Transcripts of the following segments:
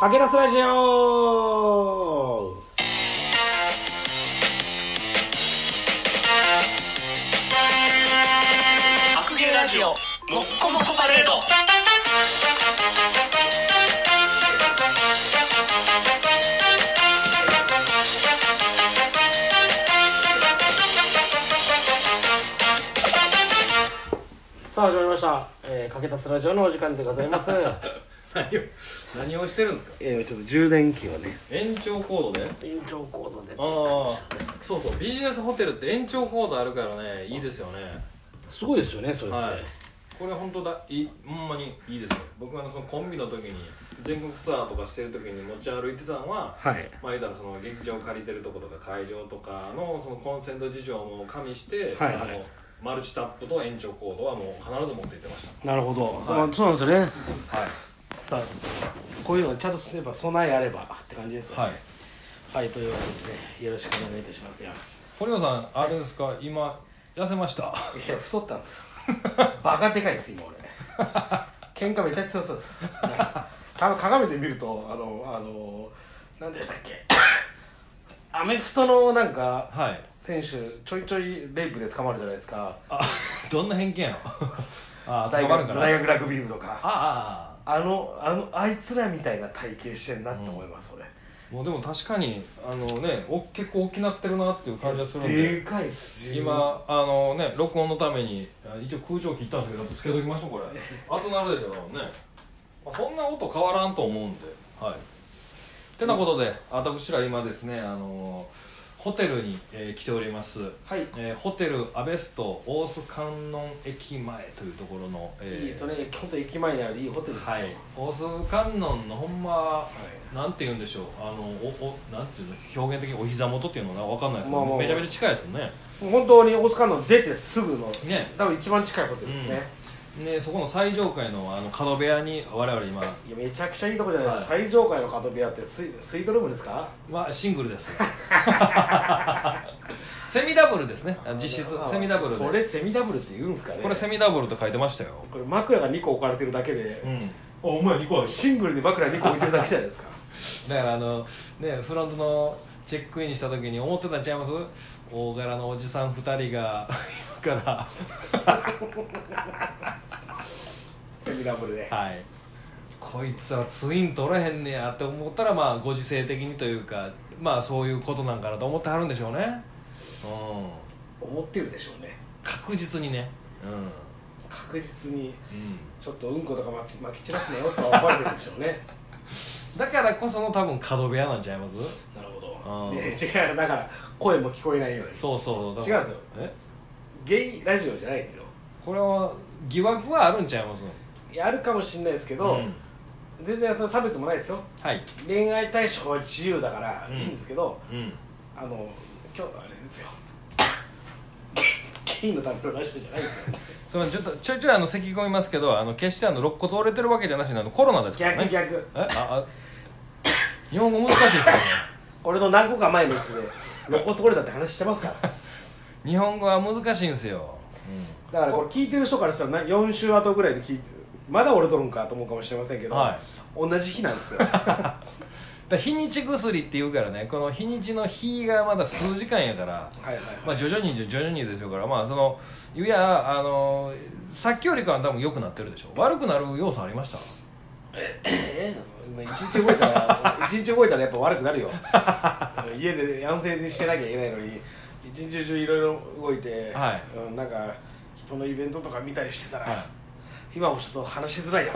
かけらすラジオ。 白芸ラジオもっこもこパレード。 さあ始まりました、かけたすラジオのお時間でございます何をしてるんですか？ ちょっと充電器をね、 延長コードで。 延長コードで。 そうそう、ビジネスホテルって延長コードあるからね、いいですよね。 すごいですよね、それって。 はい、これ本当だ、ほんまにいいですよ。僕はそのコンビの時に全国ツアーとかしてる時に持ち歩いてたのは、 はい、 まあ言ったらその劇場借りてるとことか会場とかのそのコンセント事情も加味して、 はいはい、 マルチタップと延長コードはもう必ず持って行ってました。 なるほど、 はい、 そうなんですよね。 はい、 さあこういうのちゃんとすれば備えあればって感じですよね。 はい、 はい、というわけで、よろしくお願いいたしますよ。 堀尾さん、あれですか、今痩せました？ いや、太ったんですよバカでかいです今俺喧嘩めっちゃ強そうです鏡で見ると何でしたっけアメフトのなんか、 はい、 選手ちょいちょいレイプで捕まるじゃないですか。 どんな偏見やろ大学ラグビー部とか。あいつらみたいな体型してんなって思います、俺。 もうでも確かに結構大きなってるなっていう感じがするんで。 でかいっす。 今録音のために一応空調切ったんですけど、つけときましょうこれ。熱なるでしょうね。そんな音変わらんと思うんで。はい。てなことで、私ら今ですね、ホテルに、来ております、 はい。 ホテルアベスト大須観音駅前というところの、 いいそれ本当駅前にあるいいホテルですよ。 はい、大須観音のほんま、 はい、 なんて言うんでしょう、なんていうの、表現的にお膝元っていうのが分かんないですけど、 まあめちゃめちゃ近いですよね。 本当に大須観音出てすぐの、 ね、 多分一番近いホテルですね。 でそこの最上階の角部屋に我々今。 いやめちゃくちゃいいとこじゃないですか、 はい、 最上階の角部屋ってスイートルームですか？ まあシングルですセミダブルですね、実質セミダブルで。 これセミダブルって言うんですかね。 これセミダブルって書いてましたよ。 これ枕が2個置かれてるだけで、 お前2個ある。 シングルで枕2個置いてるだけじゃないですかだからフロントのチェックインした時に思ってたんちゃいます？大柄のおじさん2人が今からセミダブルで、 はい、こいつはツイン取らへんねやって思ったら、まあご時世的にというか、まあそういうことなんかなと思ってはるんでしょうね。 思ってるでしょうね、 確実にね。 確実に、ちょっとうんことかまき散らすなよとは思われてるでしょうねだからこその多分角部屋なんちゃいます？ なるほど、違う、だから声も聞こえないように。 そうそう、 違うんですよ、ゲイラジオじゃないんですよ。 これは疑惑はあるんちゃいます？ いや、あるかもしれないですけど、全然その差別もないですよ。 はい、 恋愛対象は自由だからいいんですけど、今日のあれですよゲイのためのラジオじゃないんですよそのちょっとちょいちょい咳込みますけど、決して肋骨折れてるわけじゃなしにコロナですからね。 逆日本語難しいですよね俺の何個か前のやつで肋骨折れたって話してますから日本語は難しいんですよ、 だからこれ聞いてる人からしたら4週後ぐらいで聞いてまだ折れとるんかと思うかもしれませんけど、同じ日なんですよだ日にち薬って言うからね、この日にちの日がまだ数時間やから、まあ徐々にですよから、まあさっきよりかは多分良くなってるでしょ。悪くなる要素ありました？ 一日動いたらやっぱ悪くなるよ家で安静にしてなきゃいけないのに一日中いろいろ動いて、なんか人のイベントとか見たりしてたら、今もちょっと話しづらいよ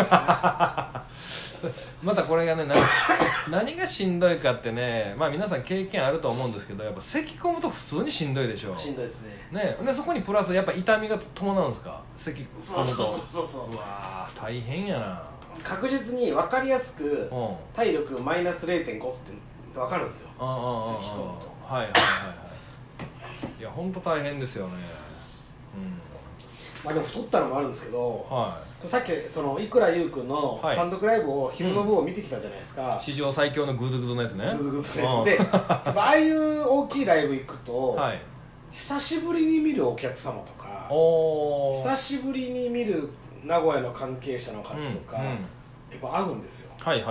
またこれがね、何がしんどいかってね、まあ皆さん経験あると思うんですけど、やっぱ咳込むと普通にしんどいでしょ。 しんどいですね。でそこにプラスやっぱ痛みが伴うんですか、咳込むと。 そううわー大変やな。 確実に分かりやすく体力マイナス 0.5 って分かるんですよ、咳込むと。 いや本当大変ですよね。 まあでも太ったのもあるんですけど、さっきいくらゆうくんの単独ライブを昼の部を見てきたじゃないですか。 史上最強のグズグズのやつね。 グズグズのやつで、やっぱああいう大きいライブ行くと、久しぶりに見るお客様とか、久しぶりに見る名古屋の関係者の方とか、やっぱ合うんですよ。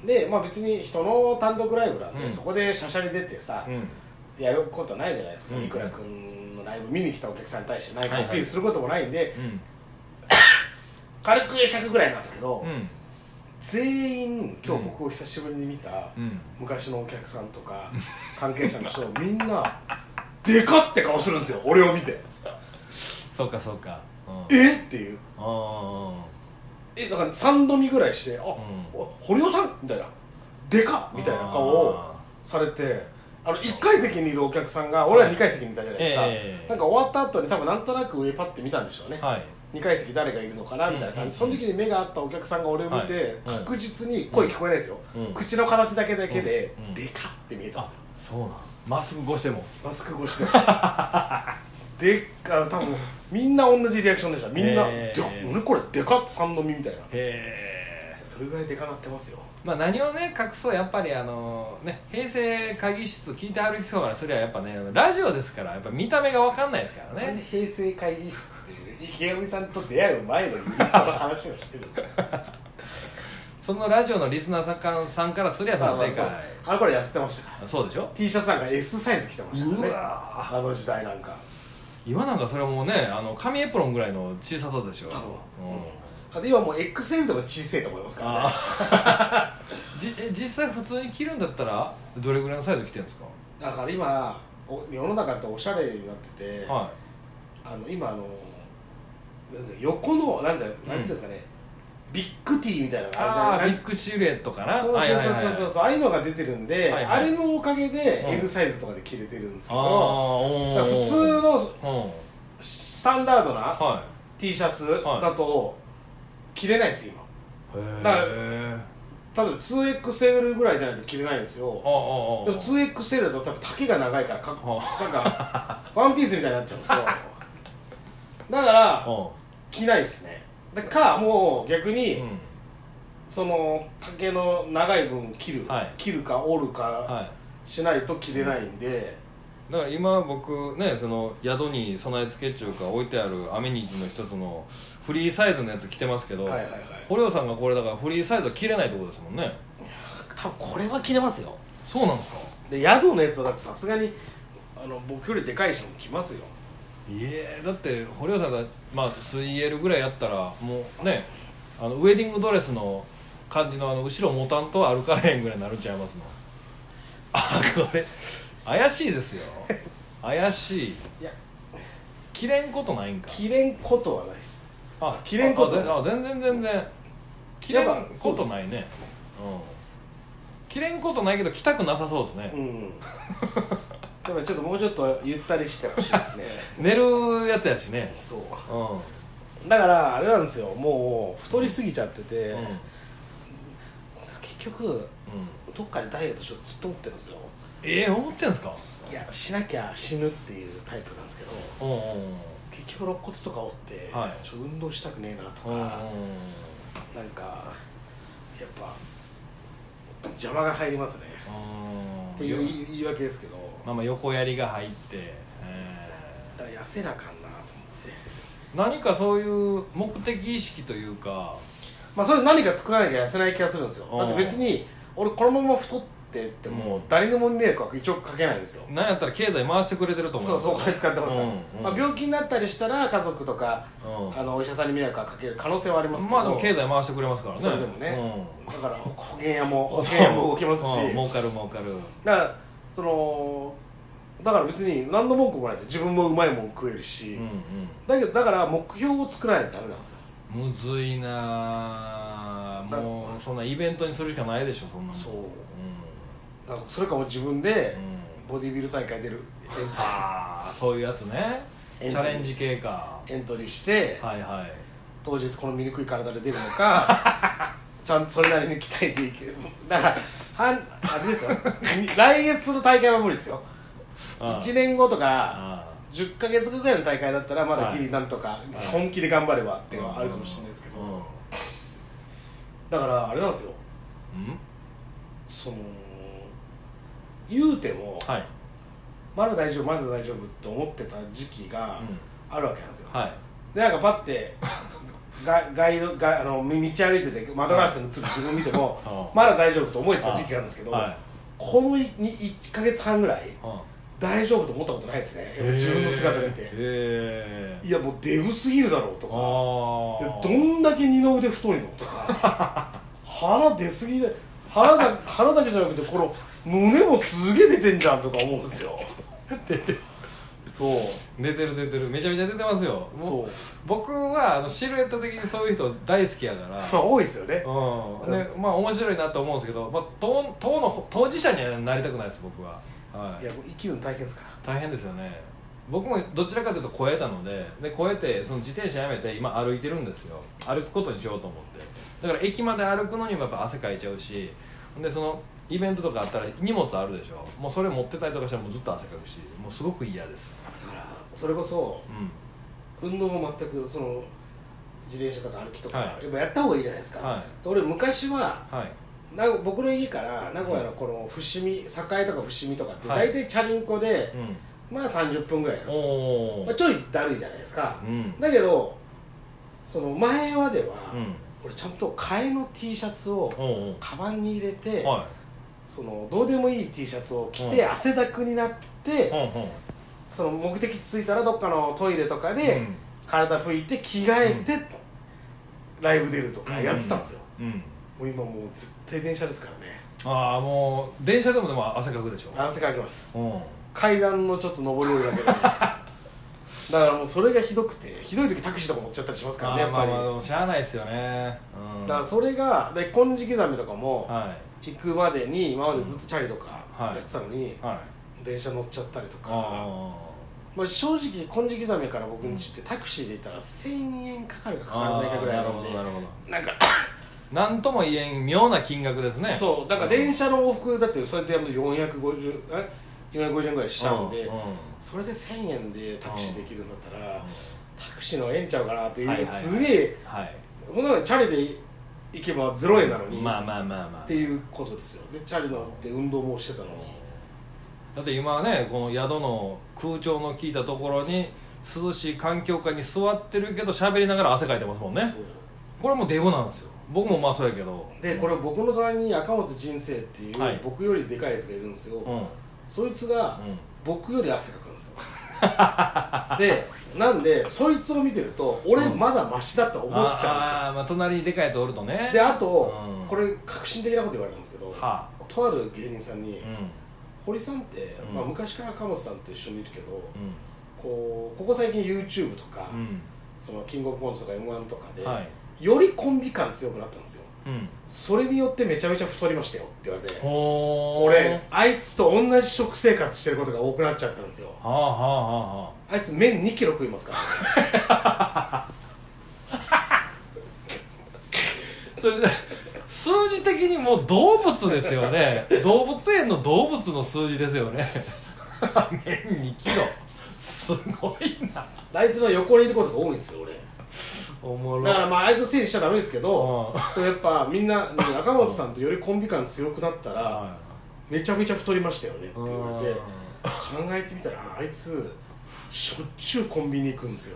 で、まあ、別に人の単独ライブなんで、 うん、 そこでしゃしゃり出てさ、やることないじゃないですか、いくら君のライブ見に来たお客さんに対して何かアピールすることもないんで、軽く会釈ぐらいなんですけど、全員今日僕を久しぶりに見た昔のお客さんとか関係者の人みんなでかって顔するんですよ、俺を見て。 そうかそうか、 えっていう、だから3度見ぐらいして堀尾さんみたいな、でかっみたいな顔をされて、1階席にいるお客さんが俺ら2階席にいたじゃないですか、なんか終わった後に多分なんとなく上パッて見たんでしょうね、2階席誰がいるのかなみたいな感じ、その時に目が合ったお客さんが俺を見て、確実に声聞こえないですよ、口の形だけででかって見えたんですよ。 そうなん、マスク越しでも、 マスク越しでもでっか、多分みんな同じリアクションでした。みんなでかっ、何これでかっ、3度見みたいな。それぐらいでかなってますよ。 まあ何をね隠そう、やっぱり平成会議室聞いてはる人からすればやっぱね、ラジオですからやっぱ見た目が分かんないですからね。 なんで平成会議室って池上さんと出会う前のユニットの話をしてるんですかそのラジオのリスナーさんからすりゃさ、でかい。 あの頃痩せてましたから。 そうでしょ。 T シャツなんか S サイズ着てましたからね、 うわあの時代なんか。 今なんかそれもうね、紙エプロンぐらいの小ささでしょ。 今もう XL でも小さいと思いますからね実際普通に着るんだったらどれぐらいのサイズ着てるんですか？ だから今世の中っておしゃれになってて、今横のなんていうんですかね、ビッグ T みたいなのがあるじゃない、 ビッグシルエットかな、 そう、ああいうのが出てるんで、あれのおかげで L サイズとかで着れてるんですけど、普通のスタンダードな T シャツだと着れないです今。だから例えば 2XL ぐらいじゃないと着れないんですよ。でも 2XL だと多分丈が長いからなんかワンピースみたいになっちゃうんですよだから着ないですね。もう逆に、その丈の長い分切るか折るかしないと着れないんで、 だから今僕ね、その宿に備え付けっていうか置いてあるアメニティの一つのフリーサイズのやつ着てますけど、堀尾さんがこれだからフリーサイズは着れないってことですもんね。 多分これは着れますよ。 そうなんですか。 で宿のやつはだってさすがに僕よりでかい人も着ますよ。 だって堀尾さんが3L ぐらいやったらもうね、ウェディングドレスの感じの後ろ持たんと歩かれへんぐらいになるんちゃいますの。これ怪しいですよ怪しい。いや着れんことないんか。 着れんことはないです。着れんことは全然着れんことないね。着れんことないけど着たくなさそうですね。 でもちょっともうちょっとゆったりしてほしいですね寝るやつやしね。 そう、だからあれなんですよ、もう太りすぎちゃってて、結局、どっかでダイエットしようとずっと思ってるんですよ。 思ってんすか？ いや、しなきゃ死ぬっていうタイプなんですけど、結局肋骨とか折って、ちょっと運動したくねえなとか、なんかやっぱ邪魔が入りますねっていう言い訳ですけど、 横槍が入って、 だから痩せなあかんなと思って。 何かそういう目的意識というか、 それ何か作らなきゃ痩せない気がするんですよ。だって別に俺このまま太ってっても誰にも迷惑は一応かけないんですよ。 なんやったら経済回してくれてると思う。 そう、お金使ってますから、病気になったりしたら家族とか、お医者さんに迷惑はかける可能性はありますけど、 でも経済回してくれますからね。 それでもね、だから保険屋も動きますし、 儲かるだから別に何の文句もないですよ。自分もうまいもん食えるし、だから目標を作らないとダメなんですよ。 むずいな。もうそんなイベントにするしかないでしょ、そんなの。そう、 だからそれかも自分でボディビル大会出るそういうやつね、チャレンジ系か、 エントリーして、当日この醜い体で出るのかちゃんとそれなりに鍛えていける。だからあれですよ来月の大会は無理ですよ。1年後とか10ヶ月後ぐらいの大会だったらまだギリなんとか本気で頑張ればっていうのはあるかもしれないですけど、だからあれなんですよ、その言うても、まだ大丈夫って思ってた時期があるわけなんですよ。でなんかパッてガイド道歩いてて窓ガラスに映る自分見てもまだ大丈夫と思えてた時期なんですけど、この1ヶ月半ぐらい大丈夫と思ったことないですね。自分の姿見て、いやもうデブすぎるだろうとか、どんだけ二の腕太いのとか腹出すぎで腹だけじゃなくてこの胸もすげえ出てんじゃんとか思うんですよ。 出てる、そう出てるめちゃめちゃ出てますよ。そう僕はシルエット的にそういう人大好きやから多いですよね。でまあ面白いなと思うんですけど、まあ、当事者にはなりたくないです僕は。 いや生きるの大変ですから。 大変ですよね。僕もどちらかというと超えたので超えてその自転車やめて今歩いてるんですよ。歩くことにしようと思って。だから駅まで歩くのにもやっぱ汗かいちゃうし、でそのイベントとかあったら荷物あるでしょ。もうそれ持ってたりとかしたらもうずっと汗かくし、もうすごく嫌です。 だからそれこそ、運動も全くその自転車とか歩きとか、やっぱやった方がいいじゃないですか。俺昔は、僕の家から名古屋のこの伏見栄とか伏見とかって大体チャリンコで、まあ30分ぐらいなんですよ。まあ、ちょいだるいじゃないですか。だけどその前までは、俺ちゃんと替えの T シャツをカバンに入れて、そのどうでもいい T シャツを着て汗だくになって、その目的地着いたらどっかのトイレとかで体拭いて着替えてライブ出るとかやってたんですよ。もう今もう絶対電車ですからね。 もう電車でも汗かくでしょ。 汗かきます。階段のちょっと上り下りだけどだからもうそれがひどくて、ひどい時タクシーとか乗っちゃったりしますからね。やっぱりでもしゃあないですよね。 だからそれがで金色刻みとかも行くまでに今までずっとチャリとかやってたのに、電車乗っちゃったりとか、まあ、正直金色刻みから僕んちってタクシーで行ったら1000円かかるかかからないかぐらいなんで、なんかなんとも言えん妙な金額ですね。 そうだから電車の往復だってそうやってやると450円ぐらいしちゃうんで、それで1000円でタクシーできるんだったらタクシーのええんちゃうかなっていう、すげえそんなのチャリで行けば0円なのにっていうことですよ。でチャリ乗って運動もしてたのに、 だって今はねこの宿の空調の効いたところに涼しい環境下に座ってるけど喋りながら汗かいてますもんね。これもデブなんですよ。僕もまあそうやけど、でこれ僕の隣に赤松人生っていう、僕よりでかいやつがいるんですよ。そいつが僕より汗かくんですよでなんでそいつを見てると俺まだマシだと思っちゃうんですよ。 まあ隣にでかいやつおるとね。 であと、これ革新的なこと言われたんですけど、とある芸人さんに、堀さんって、まあ、昔から赤松さんと一緒にいるけど、ここ最近 YouTube とか、そのキングオブコントとか M1 とかで、よりコンビ感強くなったんですよ。それによってめちゃめちゃ太りましたよって言われて、俺あいつと同じ食生活してることが多くなっちゃったんですよ。あいつ麺2キロ食いますからそれで数字的にもう動物ですよね動物園の動物の数字ですよね麺2キロすごいな。 あいつの横にいることが多いんですよ俺。だからまああいつ整理しちゃダメですけど、やっぱみんな赤松さんとよりコンビ感強くなったらめちゃめちゃ太りましたよねって言われて、考えてみたらあいつしょっちゅうコンビニ行くんですよ。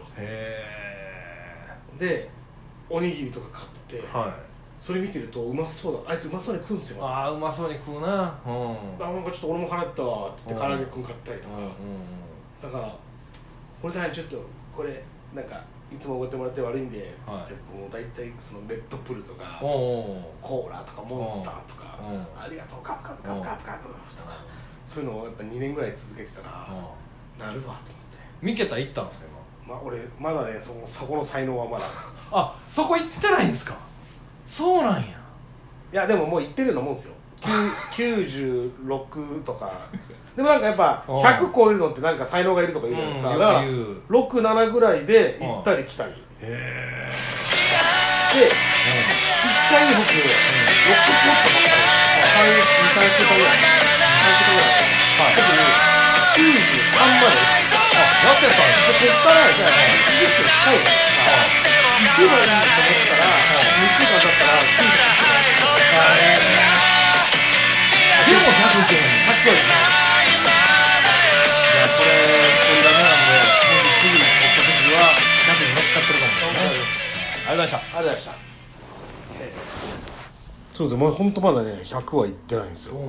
でおにぎりとか買って、それ見てるとうまそうだ、あいつうまそうに食うんですよ。 うまそうに食うな。 なんかちょっと俺も払ったわっつって唐揚げくん買ったりとか、だから堀さんちょっとこれなんかいつもおごってもらって悪いんでつって、もう大体そのレッドプルとかコーラとかモンスターとかありがとうカプカプカプカプカプとか、そういうのをやっぱ2年ぐらい続けてたらなるわと思って。 三桁行ったんですか今。まあ俺まだねそこの才能はまだそこ行ってないんですか。そうなんや。いやでももう行ってるようなもんですよ。96とかでもなんかやっぱ100超えるのってなんか才能がいるとか言うじゃないですか。だから67ぐらいで行ったり来たりで、1回僕ロックスポットばっかり2、3週間ぐらい特に93までやってたんです。 でこっからじゃあ80キロ近いじゃないですか。行けばいいと思ったら2週間経ったら90キロでも100いけない。 100キロですね。 これダメなんで、もし次乗った時は100に乗っかってるかもしれない。 ありがとうございました。 ありがとうございました。そうですね、本当まだね100はいってないんですよ。